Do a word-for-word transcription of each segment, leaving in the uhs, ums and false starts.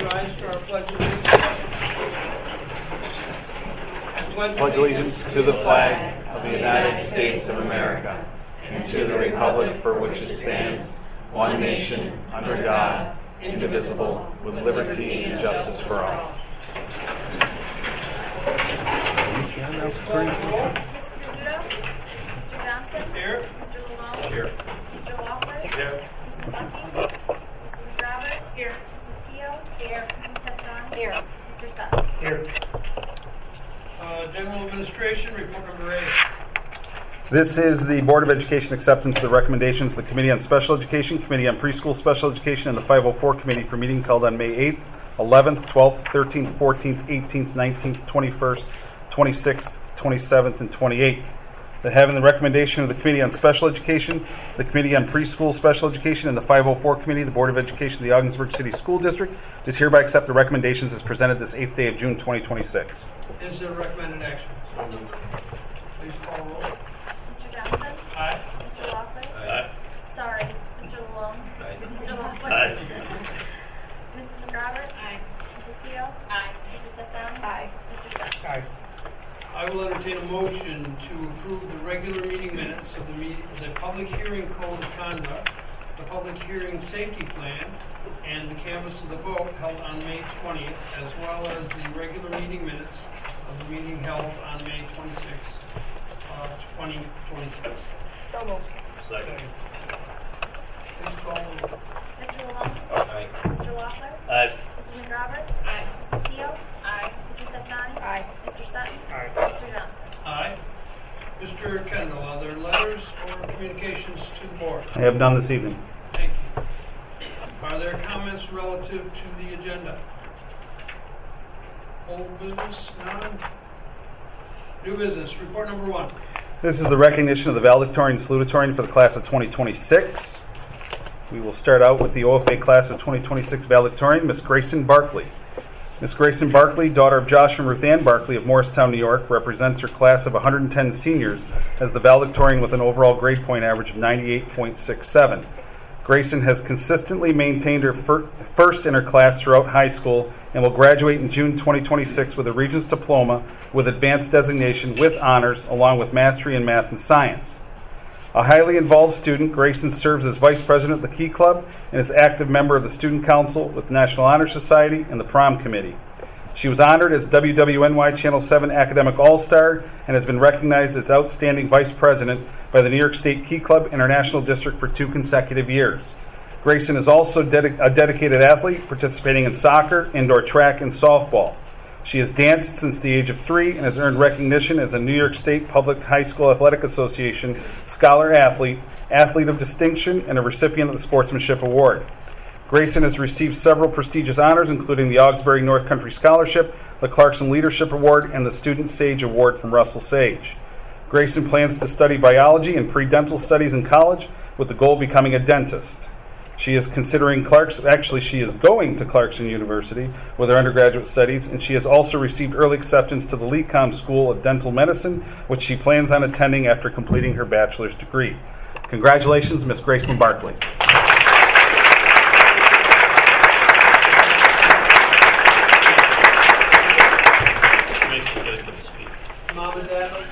rise for our pledge of allegiance. Pledge allegiance to the flag of the United States of America and to the republic for which it stands, one nation, under God, indivisible, with liberty and justice for all. Mister Rizzuto? Mister Johnson? Here. Mister Lalone? Here. Mister Walker? Here. Missus Lucky? Missus McRoberts? Here. Missus Pio? Here. Missus Testani? Here. Mister Sutton? Here. Uh, General Administration, report number eight. This is the Board of Education acceptance of the recommendations of the Committee on Special Education, Committee on Preschool Special Education, and the five oh four Committee for meetings held on May eighth, eleventh, twelfth, thirteenth, fourteenth, eighteenth, nineteenth, twenty-first, twenty-sixth, twenty-seventh, and twenty-eighth. That having the recommendation of the Committee on Special Education, the Committee on Preschool Special Education, and the five oh four Committee, the Board of Education of the Ogdensburg City School District does hereby accept the recommendations as presented this eighth day of June twenty twenty-six. Is there recommended action? Please call roll. Mister Johnson? Aye. Mister Walker? Aye. Sorry. Mister Lalone? Aye. Mister Walker? Aye. Missus McRoberts? Aye. Missus Pio? Aye. Missus Testani? Aye. Mister Sutton? Aye. I will entertain a motion to approve the regular meeting minutes of the meeting, the public hearing code of conduct, the public hearing safety plan, and the canvass of the vote held on May twentieth, as well as the regular meeting minutes of the meeting held on May twenty-sixth, uh, twenty twenty-six. So moved. Second. Please call the roll. Mister Lalone? Aye. Mister Walker? Aye. Missus McRoberts? Aye. Missus Pio? Aye. Missus Testani? Aye. Mister Sutton? Aye. Mister Johnson? Aye. Mister Kendall, are there letters or communications to the board? I have none this evening. Thank you. Are there comments relative to the agenda? Old business, none? New business, report number one. This is the recognition of the valedictorian and salutatorian for the class of twenty twenty-six. We will start out with the O F A class of twenty twenty-six valedictorian, Miss Grayson Barkley. Miss Grayson Barkley, daughter of Josh and Ruth Ann Barkley of Morristown, New York, represents her class of one hundred ten seniors as the valedictorian with an overall grade point average of ninety-eight point six seven. Grayson has consistently maintained her fir- first in her class throughout high school and will graduate in June twenty twenty-six with a Regents Diploma with advanced designation with honors along with mastery in math and science. A highly involved student, Grayson serves as vice president of the Key Club and is active member of the Student Council with the National Honor Society and the Prom Committee. She was honored as W W N Y Channel seven Academic All-Star and has been recognized as Outstanding Vice President by the New York State Key Club International District for two consecutive years. Grayson is also dedi- a dedicated athlete, participating in soccer, indoor track, and softball. She has danced since the age of three and has earned recognition as a New York State Public High School Athletic Association Scholar Athlete, Athlete of Distinction, and a recipient of the Sportsmanship Award. Grayson has received several prestigious honors, including the Augsburg North Country Scholarship, the Clarkson Leadership Award, and the Student Sage Award from Russell Sage. Grayson plans to study biology and pre-dental studies in college with the goal of becoming a dentist. She is considering Clarkson, actually she is going to Clarkson University with her undergraduate studies, and she has also received early acceptance to the LECOM School of Dental Medicine, which she plans on attending after completing her bachelor's degree. Congratulations, Miss Grayson Barkley. Mom and Dad?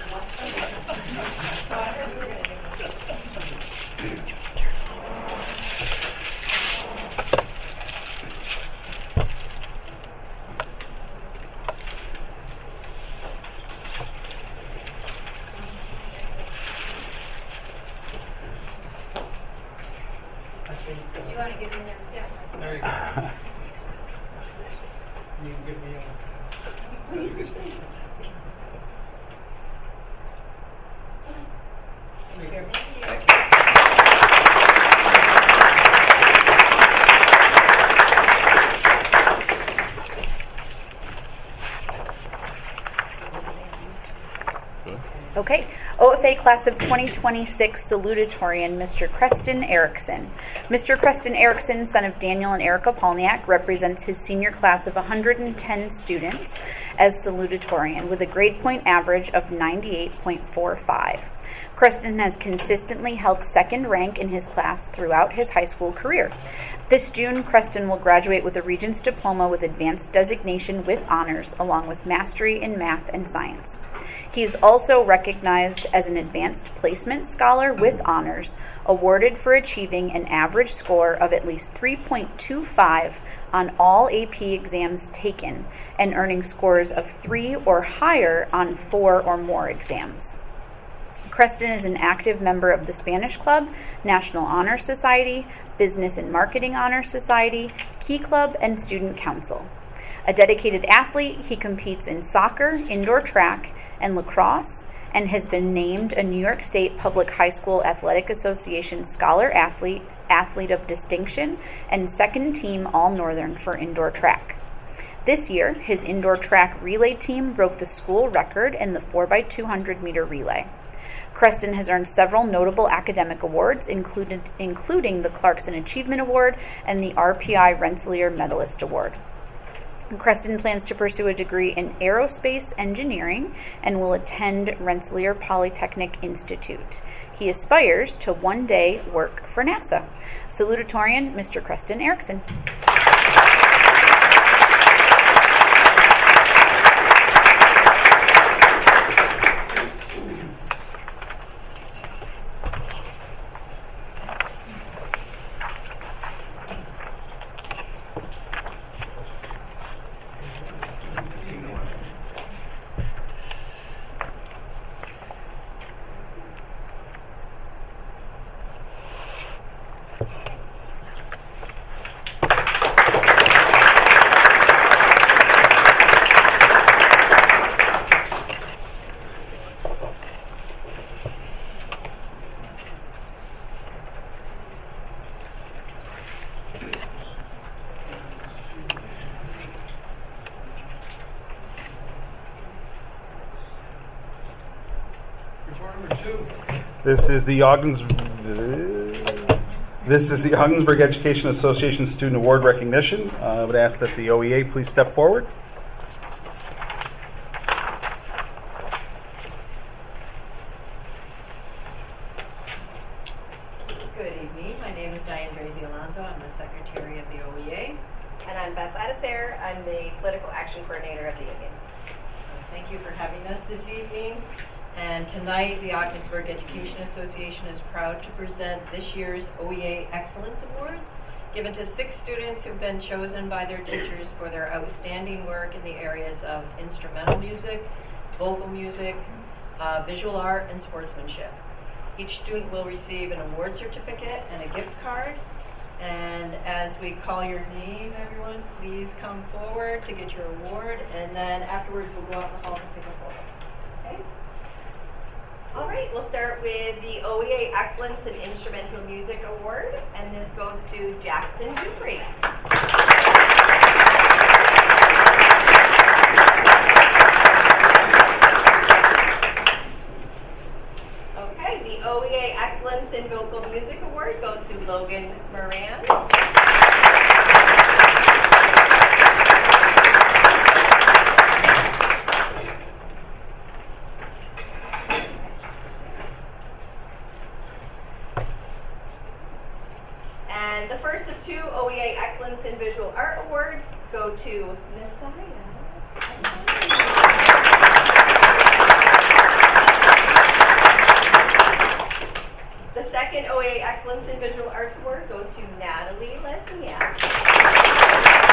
You want to get in there? Yeah. There you go. You can give me a... Okay. O F A Class of twenty twenty-six salutatorian, Mister Creston Erickson. Mister Creston Erickson, son of Daniel and Erica Polniak, represents his senior class of one hundred ten students as salutatorian with a grade point average of ninety-eight point four five. Creston has consistently held second rank in his class throughout his high school career. This June, Creston will graduate with a Regents Diploma with advanced designation with honors, along with mastery in math and science. He is also recognized as an advanced placement scholar with honors, awarded for achieving an average score of at least three point two five on all A P exams taken, and earning scores of three or higher on four or more exams. Creston is an active member of the Spanish Club, National Honor Society, Business and Marketing Honor Society, Key Club, and Student Council. A dedicated athlete, he competes in soccer, indoor track, and lacrosse, and has been named a New York State Public High School Athletic Association Scholar Athlete, Athlete of Distinction, and second team All-Northern for indoor track. This year, his indoor track relay team broke the school record in the four by two hundred meter relay. Creston has earned several notable academic awards, included, including the Clarkson Achievement Award and the R P I Rensselaer Medalist Award. Creston plans to pursue a degree in aerospace engineering and will attend Rensselaer Polytechnic Institute. He aspires to one day work for NASA. Salutatorian, Mister Creston Erickson. This is the Ogdens, This is the Ogdensburg Education Association Student Award Recognition. Uh, I would ask that the O E A please step forward. Good evening. My name is Diane Drazy Alonso. I'm the secretary of the O E A. And I'm Beth Ladisare. I'm the political action coordinator of the union. So thank you for having us this evening. And tonight, the Ogdensburg Education Association is proud to present this year's O E A Excellence Awards, given to six students who've been chosen by their teachers for their outstanding work in the areas of instrumental music, vocal music, uh, visual art, and sportsmanship. Each student will receive an award certificate and a gift card. And as we call your name, everyone, please come forward to get your award. And then afterwards, we'll go out in the hall to take a photo. Okay? All right, we'll start with the O E A Excellence in Instrumental Music Award, and this goes to Jackson Dupree. Okay, the O E A Excellence in Vocal Music Award goes to Logan Moran. And the first of two O E A Excellence in Visual Art Awards go to Messiah. The second O E A Excellence in Visual Arts Award goes to Natalie Lesniak.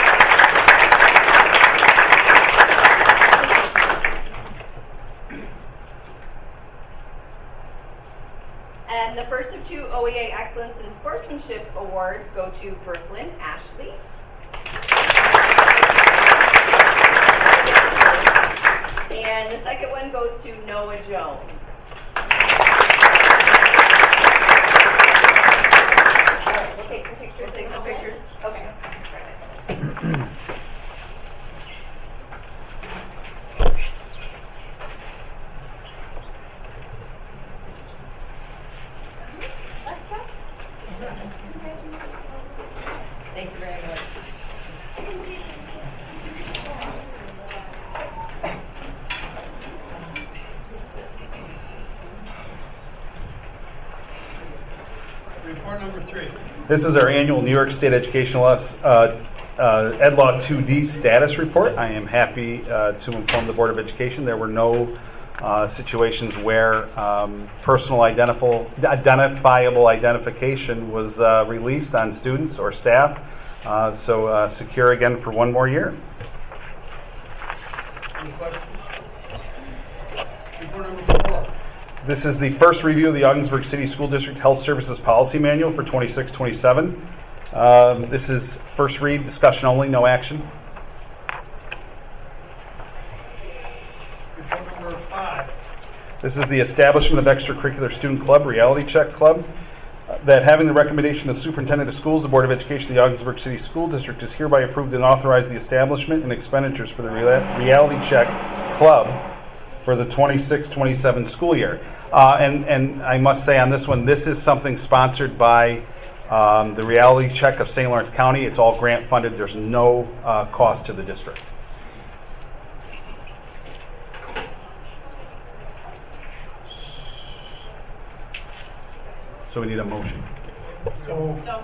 And the first of two O E A Excellence in Sportsmanship Awards go to Brooklyn Ashley. And the second one goes to Noah Jones. All right, we'll take some pictures. Take some pictures. Okay. Thank you very much. This is our annual New York State Educational uh, uh, Ed Law two D status report. I am happy uh, to inform the Board of Education there were no uh, situations where um, personal identifiable, identifiable identification was uh, released on students or staff. Uh, so uh, secure again for one more year. Any questions? Report number four. This is the first review of the Ogdensburg City School District Health Services Policy Manual for twenty-six twenty-seven. Um, this is first read, discussion only, no action. Report number five. This is the establishment of extracurricular student club, Reality Check Club. Uh, that having the recommendation of the Superintendent of Schools, the Board of Education of the Ogdensburg City School District is hereby approved and authorized the establishment and expenditures for the Real- Reality Check Club for the twenty-six twenty-seven school year. Uh, and, and I must say on this one, this is something sponsored by um, the Reality Check of Saint Lawrence County. It's all grant funded. There's no uh, cost to the district. So we need a motion. So, So,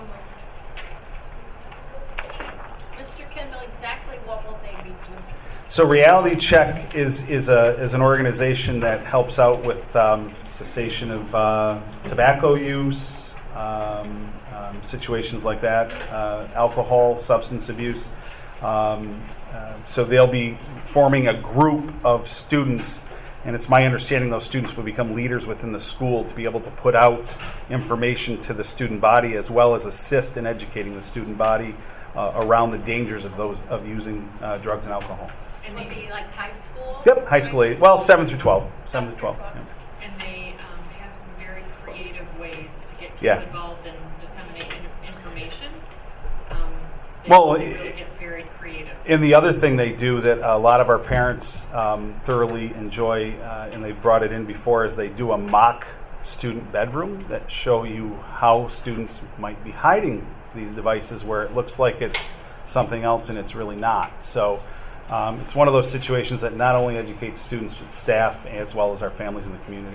Mister Kendall, exactly what will they be doing? So Reality Check is is a is an organization that helps out with um, cessation of uh, tobacco use, um, um, situations like that, uh, alcohol, substance abuse. Um, uh, so they'll be forming a group of students, and it's my understanding those students will become leaders within the school to be able to put out information to the student body as well as assist in educating the student body uh, around the dangers of those of using uh, drugs and alcohol. And maybe like high school? Yep, high school age. Well, seven through twelve. Seven through twelve. Yeah. And they um, have some very creative ways to get kids Yeah. involved and disseminate in- information. Um, they Well, really i- get very creative. And the other thing they do that a lot of our parents um, thoroughly enjoy, uh, and they've brought it in before, is they do a mock student bedroom that show you how students might be hiding these devices where it looks like it's something else and it's really not. So um, it's one of those situations that not only educates students but staff as well as our families in the community.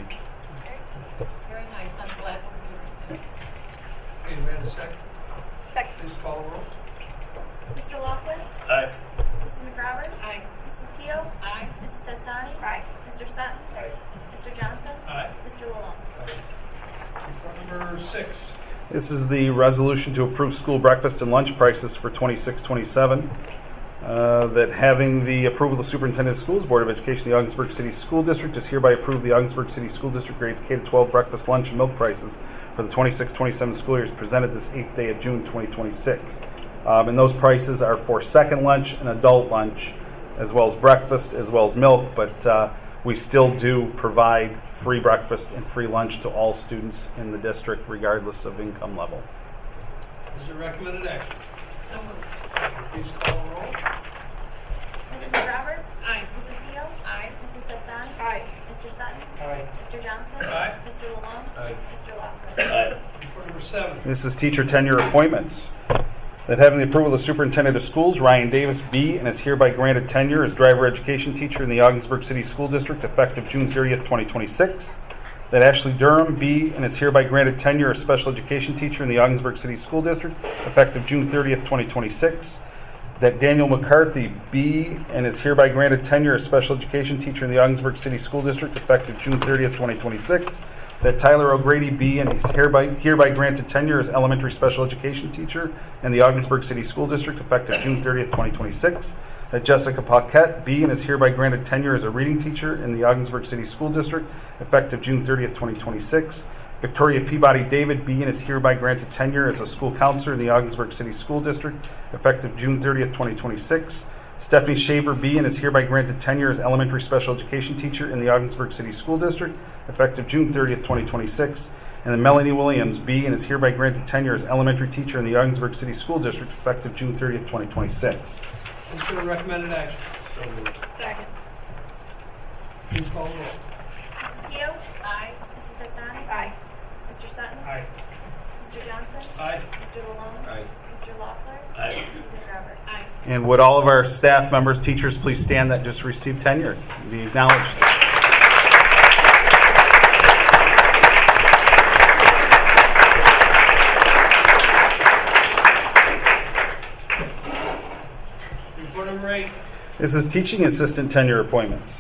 Very nice. I'm glad we're here. okay, we have a second. Second. Please call the roll. Mister Laughlin? Aye. Missus McRoberts? Aye. Missus Peel? Aye. Missus Testani? Aye. Mister Sutton? Aye. Mister Johnson? Aye. Mister Lalonde? Report number six. This is the resolution to approve school breakfast and lunch prices for twenty-six twenty-seven. Uh, that having the approval of the Superintendent of Schools, Board of Education of the Ogdensburg City School District is hereby approved the Ogdensburg City School District grades K to twelve breakfast, lunch, and milk prices for the twenty-six twenty-seven school year is presented this eighth day of June twenty twenty-six. Um, and those prices are for second lunch and adult lunch, as well as breakfast, as well as milk, but uh, we still do provide free breakfast and free lunch to all students in the district, regardless of income level. Is there recommended action? So moved. Please call the roll. Missus McRoberts? Aye. Missus Peel? Aye. Missus Testani? Aye. Mister Sutton? Aye. Mister Johnson? Aye. Mister Lalonde? Aye. Mister Laughlin? Aye. Report number seven. This is teacher tenure appointments. That having the approval of the Superintendent of Schools, Ryan Davis, B, and is hereby granted tenure as driver education teacher in the Ogdensburg City School District effective June thirtieth, twenty twenty-six. That Ashley Durham, B, and is hereby granted tenure as special education teacher in the Ogdensburg City School District effective June thirtieth, twenty twenty-six. That Daniel McCarthy, B, and is hereby granted tenure as special education teacher in the Ogdensburg City School District effective June thirtieth, twenty twenty-six. That Tyler O'Grady, B, and is hereby, hereby granted tenure as elementary special education teacher in the Ogdensburg City School District effective June thirtieth, twenty twenty-six. That Jessica Paquette, B, and is hereby granted tenure as a reading teacher in the Ogdensburg City School District effective June thirtieth, twenty twenty-six. Victoria Peabody David, B, and is hereby granted tenure as a school counselor in the Ogdensburg City School District effective June thirtieth, twenty twenty-six. Stephanie Shaver, B, and is hereby granted tenure as elementary special education teacher in the Ogdensburg City School District effective June thirtieth, twenty twenty-six. And then Melanie Williams, B, and is hereby granted tenure as elementary teacher in the Ogdensburg City School District effective June thirtieth, twenty twenty-six. Consider recommended action. So moved. Second. Please call the roll. Missus Peel? Aye. Missus Testani? Aye. Mister Sutton? Aye. Mister Johnson? Aye. Mister Lalonde? Aye. Mister Laughlin? Aye. Missus McRoberts? Aye. And would all of our staff members, teachers, please stand that just received tenure and be acknowledged. Frank. This is teaching assistant tenure appointments.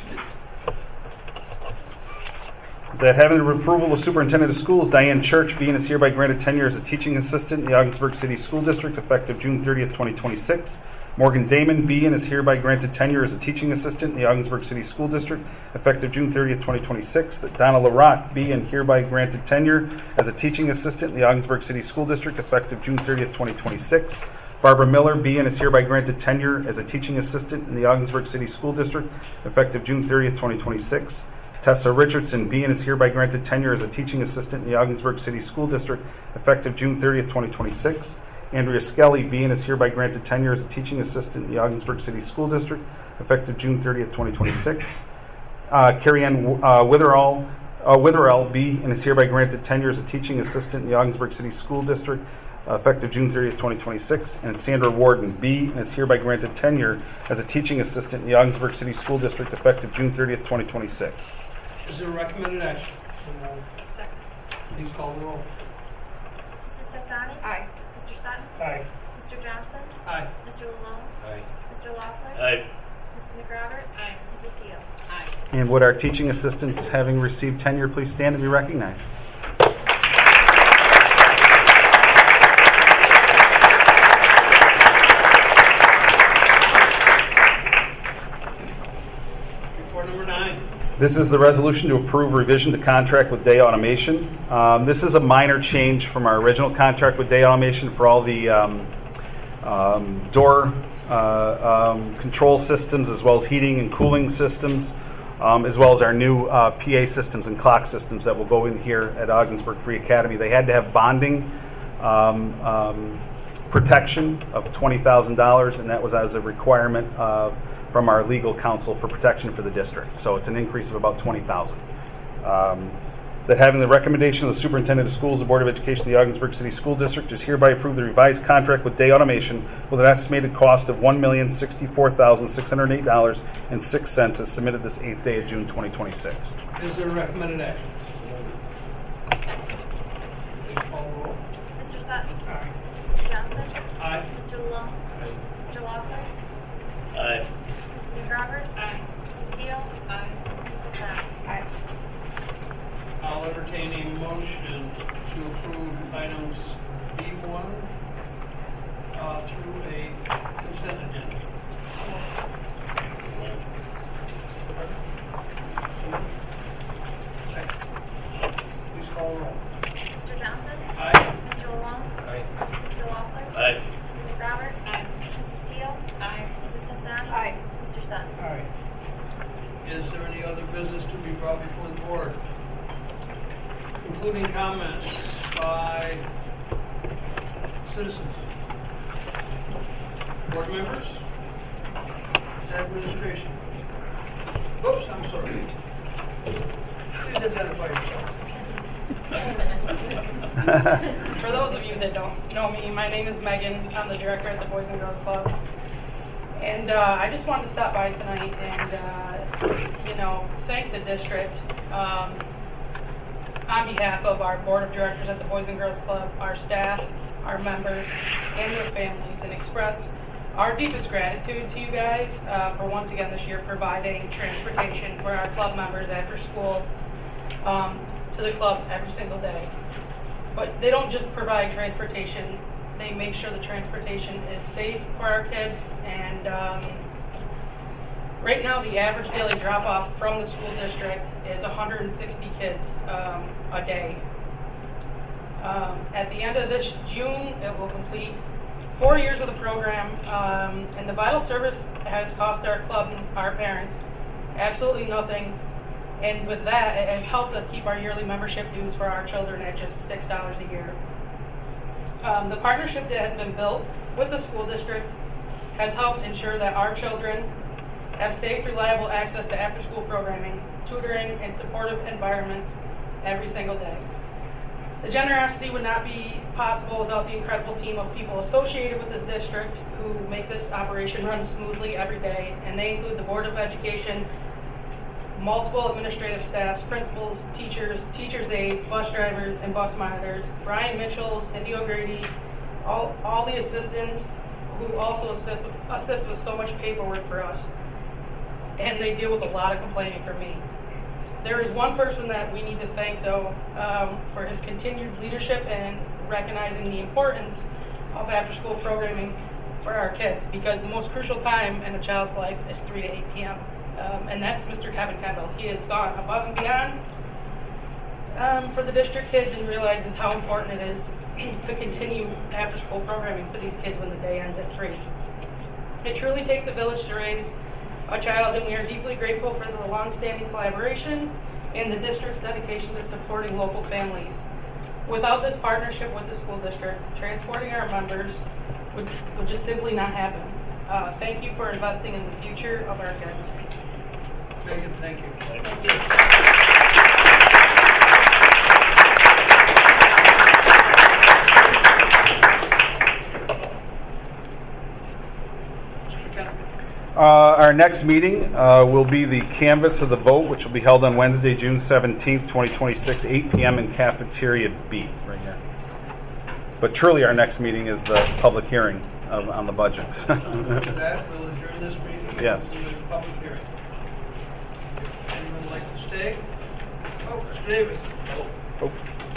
That having the approval of superintendent of schools, Diane Church, being is hereby granted tenure as a teaching assistant in the Ogdensburg City School District effective June thirtieth, twenty twenty-six. Morgan Damon, being is hereby granted tenure as a teaching assistant in the Ogdensburg City School District effective June thirtieth, twenty twenty-six. That Donna LaRock, be and hereby granted tenure as a teaching assistant in the Ogdensburg City School District effective June thirtieth, twenty twenty-six. Barbara Miller, be and is hereby granted tenure as a teaching assistant in the Ogdensburg City School District effective June thirtieth, twenty twenty-six. Tessa Richardson, be and is hereby granted tenure as a teaching assistant in the Ogdensburg City School District effective June thirtieth, twenty twenty-six. Andrea Skelly, be and is hereby granted tenure as a teaching assistant in the Ogdensburg City School District effective June thirtieth, twenty twenty-six. Uh, Carrie Ann uh, Witherall, uh, Witherell, be and is hereby granted tenure as a teaching assistant in the Ogdensburg City School District uh, effective June thirtieth, twenty twenty-six. And Sandra Warden, be and is hereby granted tenure as a teaching assistant in the Ogdensburg City School District effective June thirtieth, twenty twenty-six. Is there a recommended action? Second. Please call the roll. Missus Testani? Aye. Mister Sutton? Aye. Mister Johnson? Aye. Mister Lalone? Aye. Mister Loeffler? Aye. Missus McRoberts? Aye. Missus Peel? Aye. And would our teaching assistants having received tenure please stand and be recognized? Report number nine. This is the resolution to approve revision to contract with Day Automation. Um, this is a minor change from our original contract with Day Automation for all the um, um, door uh, um, control systems, as well as heating and cooling systems, um, as well as our new uh, P A systems and clock systems that will go in here at Ogdensburg Free Academy. They had to have bonding um, um, protection of twenty thousand dollars, and that was as a requirement uh, from our legal counsel for protection for the district. So it's an increase of about twenty thousand dollars. Um, that having the recommendation of the superintendent of schools, the Board of Education of the Ogdensburg City School District is hereby approve the revised contract with Day Automation with an estimated cost of one million sixty-four thousand six hundred eight dollars and six cents as submitted this eighth day of June twenty twenty-six. Is there a recommended action? Please call the roll. Mister Sutton? Aye. Mister Johnson? Aye. Mister Lalone? Mister Loeffler? Aye. Missus McRoberts? Aye. Missus Peel? Aye. Missus Testani? Aye. I'll entertain a motion to approve items B one uh, through a consent agenda. Please call the roll. Mister Johnson? Aye. Mister Lalone? Aye. Mister Loeffler? Aye. Missus McRoberts? Aye. Missus Peel? Aye. Missus Testani? Aye. Mister Sutton? Aye. Is there any other business to be brought before the board? Including comments by citizens, board members, administration. Oops, I'm sorry. Please identify yourself. For those of you that don't know me, my name is Megan. I'm the director at the Boys and Girls Club. And uh, I just wanted to stop by tonight and, uh, you know, thank the district um, on behalf of our board of directors at the Boys and Girls Club, our staff, our members, and their families, and express our deepest gratitude to you guys uh, for once again this year providing transportation for our club members after school um, to the club every single day. But they don't just provide transportation, they make sure the transportation is safe for our kids. And um, right now the average daily drop-off from the school district is one hundred sixty kids um, a day. Um, at the end of this June, it will complete four years of the program, um, and the vital service has cost our club and our parents absolutely nothing. And with that, it has helped us keep our yearly membership dues for our children at just six dollars a year. Um, the partnership that has been built with the school district has helped ensure that our children have safe, reliable access to after-school programming, tutoring, and supportive environments every single day. The generosity would not be possible without the incredible team of people associated with this district who make this operation run smoothly every day, and they include the Board of Education, multiple administrative staffs, principals, teachers, teachers' aides, bus drivers, and bus monitors, Brian Mitchell, Cindy O'Grady, all, all the assistants who also assist, assist with so much paperwork for us. And they deal with a lot of complaining for me. There is one person that we need to thank, though, um, for his continued leadership and recognizing the importance of after-school programming for our kids, because the most crucial time in a child's life is three to eight p.m. Um, and that's Mister Kevin Kendall. He has gone above and beyond um, for the district kids and realizes how important it is to continue after-school programming for these kids when the day ends at three. It truly takes a village to raise a child, and we are deeply grateful for the long-standing collaboration and the district's dedication to supporting local families. Without this partnership with the school district, transporting our members would, would just simply not happen. Uh, thank you for investing in the future of our kids. Megan, thank you. Thank you. Uh, our next meeting uh, will be the canvass of the vote, which will be held on Wednesday, June seventeenth, twenty twenty-six, eight p.m. in Cafeteria B, right here. But truly, our next meeting is the public hearing of, on the budgets. After that, we'll adjourn this meeting. Yes. And do the public hearing. Anyone like to stay? Oh, Mister Davis. Oh.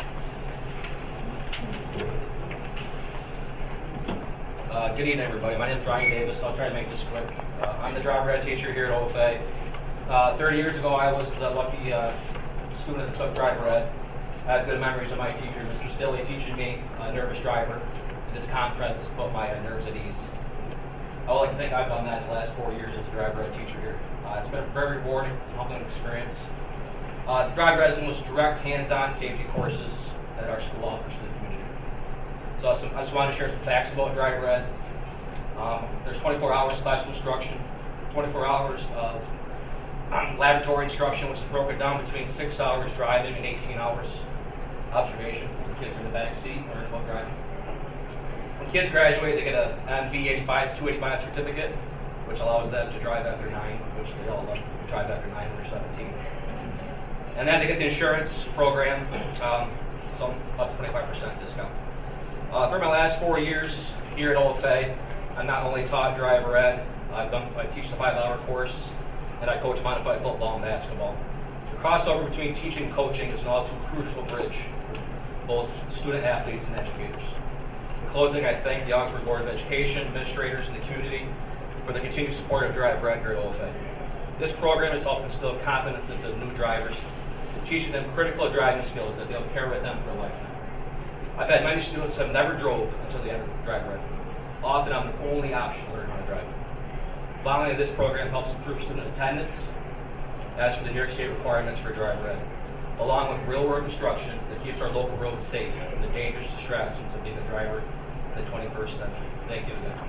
Uh, good evening, everybody. My name is Ryan Davis. I'll try to make this quick. Uh, I'm the driver ed teacher here at O F A. Uh, thirty years ago, I was the lucky uh, student that took driver ed. I have good memories of my teacher, Mister Stilley, teaching me a nervous driver. And this contrast has put my uh, nerves at ease. I would like to think I've done that the last four years as a driver ed teacher here. Uh, it's been a very rewarding, humbling experience. Uh, the driver ed is the most direct, hands-on safety courses that our school offers to the community. So some, I just wanted to share some facts about driver ed. Um, there's twenty-four hours classroom instruction, twenty-four hours of um, laboratory instruction, which is broken down between six hours driving and eighteen hours observation. The kids are in the back seat, learning about driving. When kids graduate, they get a M V eighty-five, two eighty-five certificate, which allows them to drive after nine, which they all love to drive after nine when they're seventeen. And then they get the insurance program, um, so up to twenty-five percent discount. Uh, for my last four years here at O F A, I not only taught driver ed, I've done, I teach the five-hour course, and I coach modified football and basketball. The crossover between teaching and coaching is an all too crucial bridge for both student athletes and educators. In closing, I thank the Augsburg Board of Education, administrators, and the community for the continued support of driver ed here at O F A. This program has helped instill confidence into new drivers, teaching them critical driving skills that they'll carry with them for a lifetime. I've had many students who have never drove until they entered driver ed. Often I'm the only option to learn how to drive. Finally, this program helps improve student attendance as for the New York State requirements for driver ed, along with real-world instruction that keeps our local roads safe from the dangerous distractions of being a driver in the twenty-first century. Thank you again.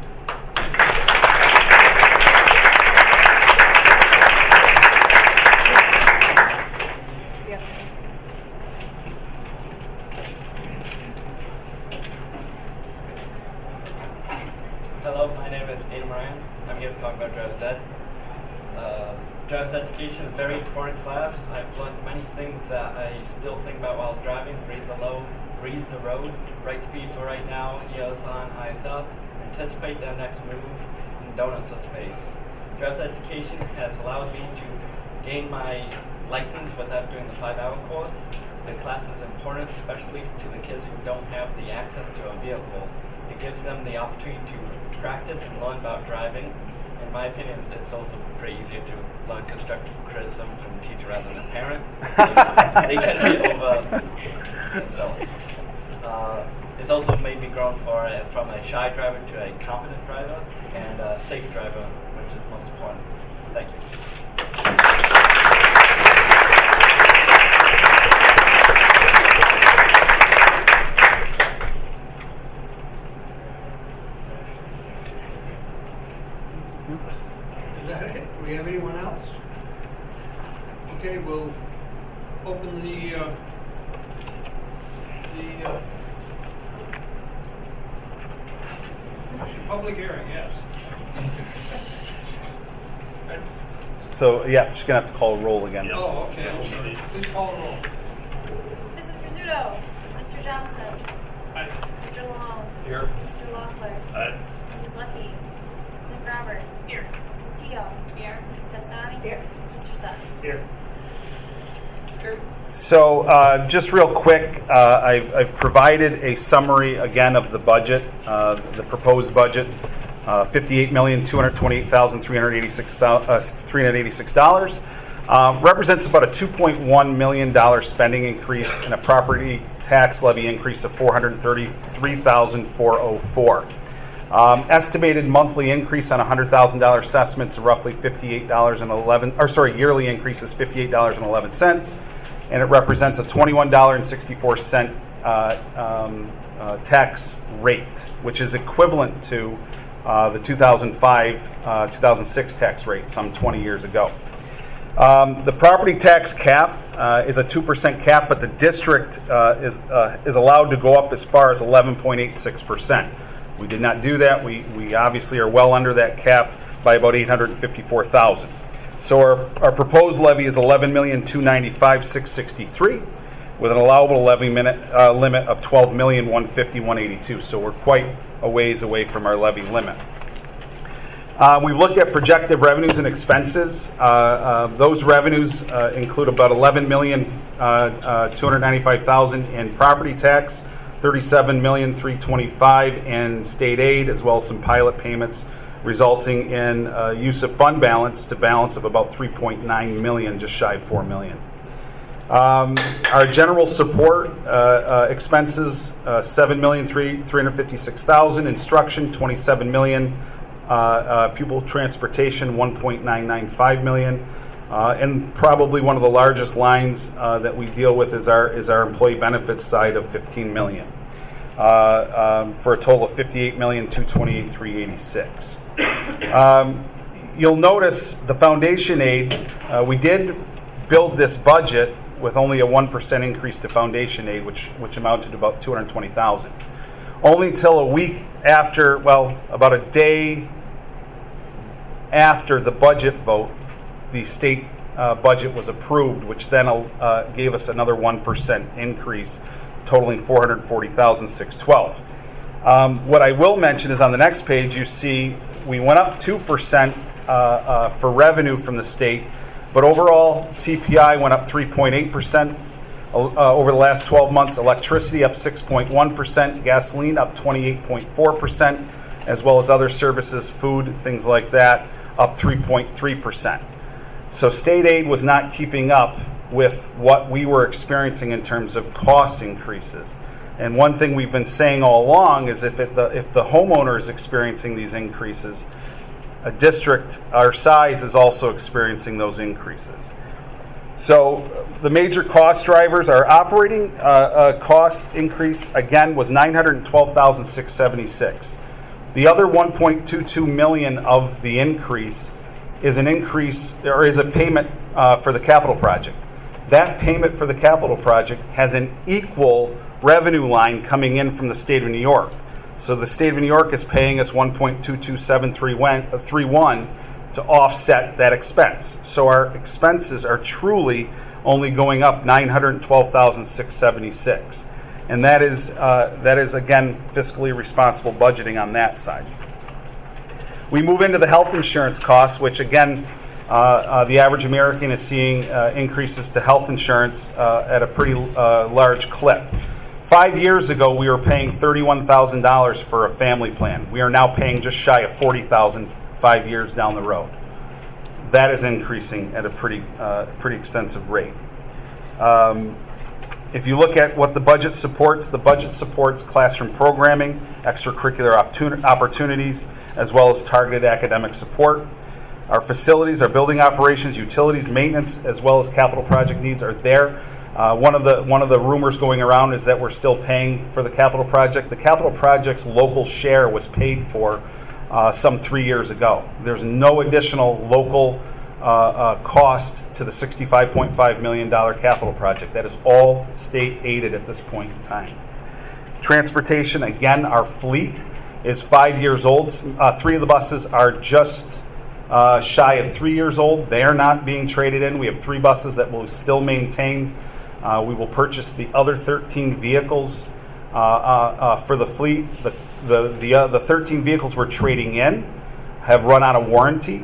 Hello, my name is Adam Ryan. I'm here to talk about driver's ed. Uh, driver's education is a very important class. I've learned many things that I still think about while driving. Read the load, read the road, right speed for right now, ears on, eyes up, anticipate their next move, and don't notice space. Driver's education has allowed me to gain my license without doing the five-hour course. The class is important, especially to the kids who don't have the access to a vehicle. It gives them the opportunity to practice and learn about driving. In my opinion, it's also pretty easier to learn constructive criticism from a teacher rather than a parent. They tend to be over themselves. Uh, it's also made me grow for, uh, from a shy driver to a confident driver and a safe driver, which is most important. Thank you. Is that it? Do we have anyone else? Okay, we'll open the uh, the uh, public hearing. Yes. So, yeah, just going to have to call a roll again. Oh, okay. I'm sorry. Please call the roll. Missus Rizzuto. Mister Johnson. Aye. Mister Lamone. Here. Mister Locklear. Aye. Missus Here. Mister Sutton. Here. So uh, just real quick, uh, I've, I've provided a summary again of the budget, uh, the proposed budget, uh, fifty-eight million two hundred twenty-eight thousand three hundred eighty-six dollars. Uh, represents about a two point one million dollars spending increase and a property tax levy increase of four hundred thirty-three thousand four hundred four dollars. Um, estimated monthly increase on one hundred thousand dollars assessments, roughly fifty-eight dollars and eleven, or sorry, yearly increase is fifty-eight dollars and eleven cents, and it represents a twenty-one dollars and sixty-four cents uh, um, uh, tax rate, which is equivalent to uh, the two thousand five, uh, two thousand six tax rate some twenty years ago. Um, the property tax cap uh, is a two percent cap, but the district uh, is uh, is allowed to go up as far as eleven point eight six percent. We did not do that. We we obviously are well under that cap by about eight hundred fifty-four thousand. So our, our proposed levy is eleven million two hundred ninety-five thousand six hundred sixty-three, with an allowable levy minute, uh, limit of twelve million one hundred fifty thousand one hundred eighty-two. So we're quite a ways away from our levy limit. Uh, we've looked at projected revenues and expenses. Uh, uh, those revenues uh, include about eleven million two hundred ninety-five thousand in property tax, thirty-seven million three hundred twenty-five thousand in state aid, as well as some pilot payments, resulting in uh, use of fund balance to balance of about three point nine million, just shy of four million. Um, our general support uh, uh, expenses, uh, seven million three hundred fifty-six thousand, instruction twenty-seven million, uh, uh, pupil transportation one point nine nine five million, uh, and probably one of the largest lines uh, that we deal with is our is our employee benefits side of fifteen million, uh, um, for a total of fifty-eight million two hundred twenty-eight thousand three hundred eighty-six. Um, you'll notice the foundation aid, uh, we did build this budget with only a one percent increase to foundation aid, which which amounted to about two hundred twenty thousand. Only until a week after, well, about a day after the budget vote, the state uh, budget was approved, which then uh, gave us another one percent increase, totaling four hundred forty thousand six hundred twelve. Um, what I will mention is on the next page, you see we went up two percent uh, uh, for revenue from the state, but overall C P I went up three point eight percent uh, over the last twelve months. Electricity up six point one percent, gasoline up twenty-eight point four percent, as well as other services, food, things like that, up three point three percent. So state aid was not keeping up with what we were experiencing in terms of cost increases. And one thing we've been saying all along is if it, the, if the homeowner is experiencing these increases, a district our size is also experiencing those increases. So the major cost drivers, our operating uh, uh, cost increase, again, was nine hundred twelve thousand six hundred seventy-six. The other one point two two million of the increase is an increase, or is a payment uh, for the capital project. That payment for the capital project has an equal revenue line coming in from the state of New York. So the state of New York is paying us one point two two seven three one to offset that expense. So our expenses are truly only going up nine hundred twelve thousand six hundred seventy-six. And that is, uh, that is again, fiscally responsible budgeting on that side. We move into the health insurance costs, which again, uh, uh, the average American is seeing uh, increases to health insurance uh, at a pretty uh, large clip. Five years ago, we were paying thirty-one thousand dollars for a family plan. We are now paying just shy of forty thousand dollars five years down the road. That is increasing at a pretty, uh, pretty extensive rate. Um, if you look at what the budget supports, the budget supports classroom programming, extracurricular opportunities, as well as targeted academic support. Our facilities, our building operations, utilities, maintenance, as well as capital project needs are there. Uh, one of the one of the rumors going around is that we're still paying for the capital project. The capital project's local share was paid for uh, some three years ago. There's no additional local uh, uh, cost to the sixty-five point five million dollars capital project. That is all state aided at this point in time. Transportation, again, our fleet is five years old. Uh, three of the buses are just uh, shy of three years old. They are not being traded in. We have three buses that will still maintain. Uh, we will purchase the other thirteen vehicles uh, uh, uh, for the fleet. The the the, uh, the thirteen vehicles we're trading in have run out of warranty,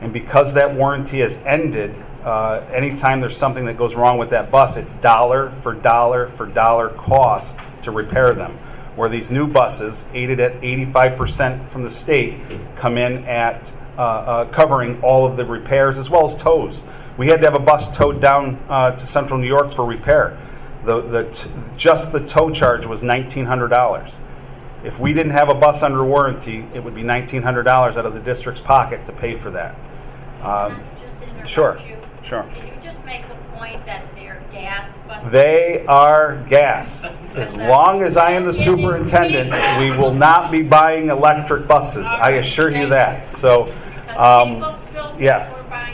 And because that warranty has ended, uh, anytime there's something that goes wrong with that bus, it's dollar for dollar for dollar cost to repair them. Where these new buses, aided at eighty-five percent from the state, come in at uh, uh, covering all of the repairs as well as tows. We had to have a bus towed down uh, to Central New York for repair. The, the t- just the tow charge was nineteen hundred dollars. If we didn't have a bus under warranty, it would be nineteen hundred dollars out of the district's pocket to pay for that. Um, Can I just interrupt sure, you? sure. Can you just make the point that they're gas buses? They are gas. As long as I am the superintendent, we will not be buying electric buses. I assure you that. So, um, yes.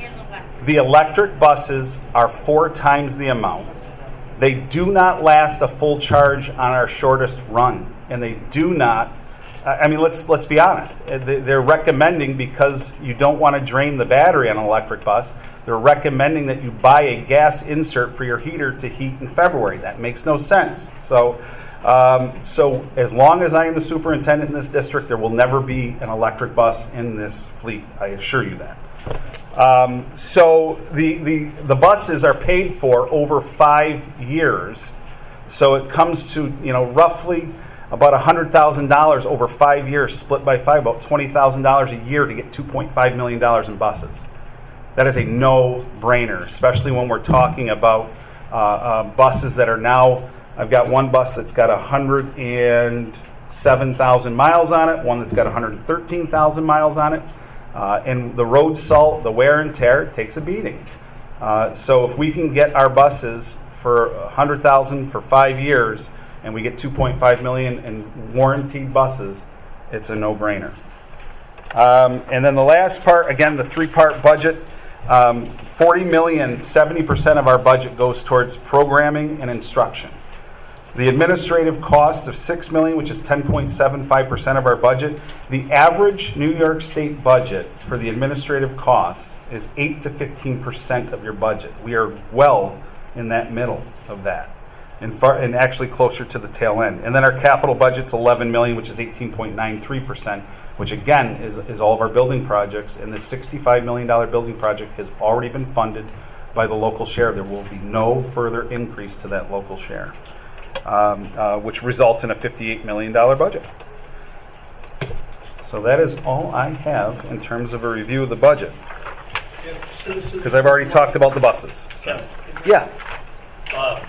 The electric buses are four times the amount. They do not last a full charge on our shortest run, and they do not. I mean, let's let's be honest. They're recommending, because you don't want to drain the battery on an electric bus, they're recommending that you buy a gas insert for your heater to heat in February. That makes no sense. So, um, so as long as I am the superintendent in this district, there will never be an electric bus in this fleet. I assure you that. Um, so the, the the buses are paid for over five years. So it comes to, you know, roughly about one hundred thousand dollars over five years, split by five, about twenty thousand dollars a year to get two point five million dollars in buses. That is a no-brainer, especially when we're talking about uh, uh, buses that are now, I've got one bus that's got one hundred seven thousand miles on it, one that's got one hundred thirteen thousand miles on it. Uh, and the road salt, the wear and tear, it takes a beating. Uh, so if we can get our buses for one hundred thousand dollars for five years, and we get two point five million dollars in warranted buses, it's a no-brainer. Um, and then the last part, again, the three-part budget, um, forty million dollars, seventy percent of our budget goes towards programming and instruction. The administrative cost of six million dollars, which is ten point seven five percent of our budget. The average New York State budget for the administrative costs is eight to fifteen percent of your budget. We are well in that middle of that, and, far, and actually closer to the tail end. And then our capital budget's eleven million dollars, which is eighteen point nine three percent, which again is, is all of our building projects. And the sixty-five million dollars building project has already been funded by the local share. There will be no further increase to that local share. Um, uh, which results in a fifty-eight million dollars budget. So that is all I have in terms of a review of the budget. Because I've already talked about the buses. So. Yeah. Uh,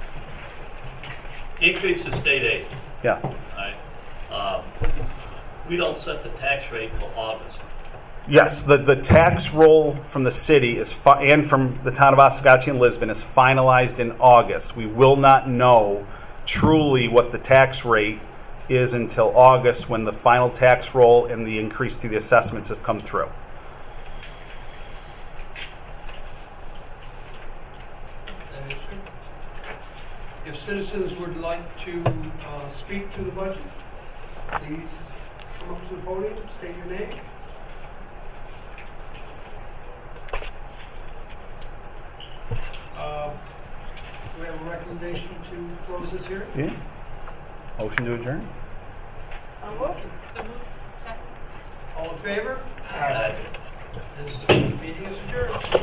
increase the state aid. Yeah. Right. Uh, we don't set the tax rate until August. Yes, the, the tax roll from the city is fi- and from the town of Oswegatchie and Lisbon is finalized in August. We will not know truly what the tax rate is until August, when the final tax roll and the increase to the assessments have come through. If citizens would like to uh, speak to the budget, please come up to the podium, state your name. Uh, do we have a recommendation to close this hearing? Yeah. Motion to adjourn. So moved. So moved. All in favor? Aye. This meeting is adjourned.